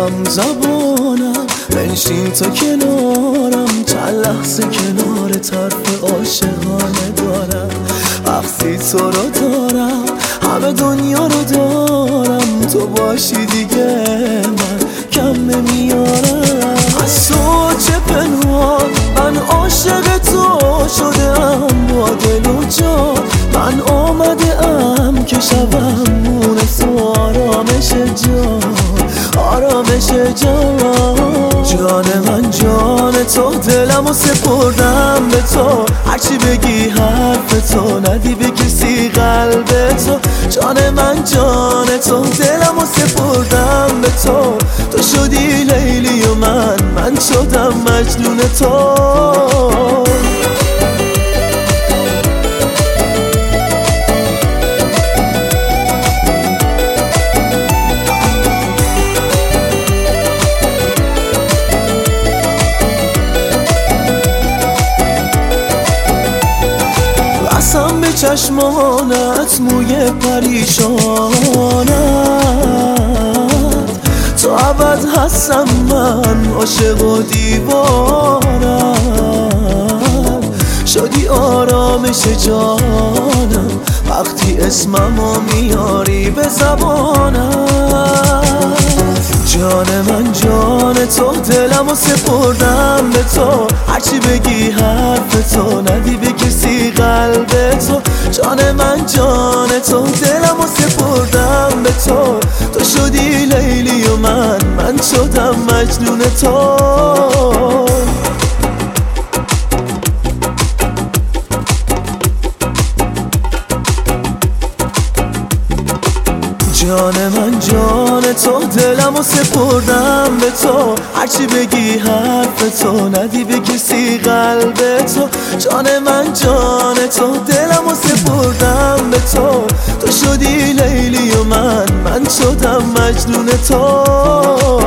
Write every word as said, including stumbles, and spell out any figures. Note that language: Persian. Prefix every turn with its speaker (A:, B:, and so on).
A: بگم زبانم، بنشین تا کنارم، چند لحظه کنار طرف عاشقانه دارم. وقتی تو رو دارم همه دنیا رو دارم، تو باشی دیگه من کم نمیارم. از تو چه پنهان من عاشق تو شدم، با دل و جان من آمده ام که شبم مونس و آرامش جان، آرامش جان. جان من جان تو، دلمو سپردم به تو، هرچی بگی حرف تو، ندی به کسی قلب تو. جان من جان تو، دلمو سپردم به تو، تو شدی لیلی و من، من شدم مجنون تو. بسم به چشمانت موی پریشانت، تو عوض هستم من عاشق و دیوانم، شدی آرامش جانم وقتی اسممو میاری به زبانم. جان من جان تو، دلمو سپردم به تو، هرچی بگی حرف تو، ندی به کسی قلب تو. جان من جان تو، دلمو سپردم به تو، تو شدی لیلی و من، من شدم مجنون تو. جان من جان تو، دلمو سپردم به تو، هرچی بگی حرف تو، ندی به کسی قلب تو. جان من جان تو، دلمو سپردم به تو، تو شدی لیلی و من، من شدم مجنون تو.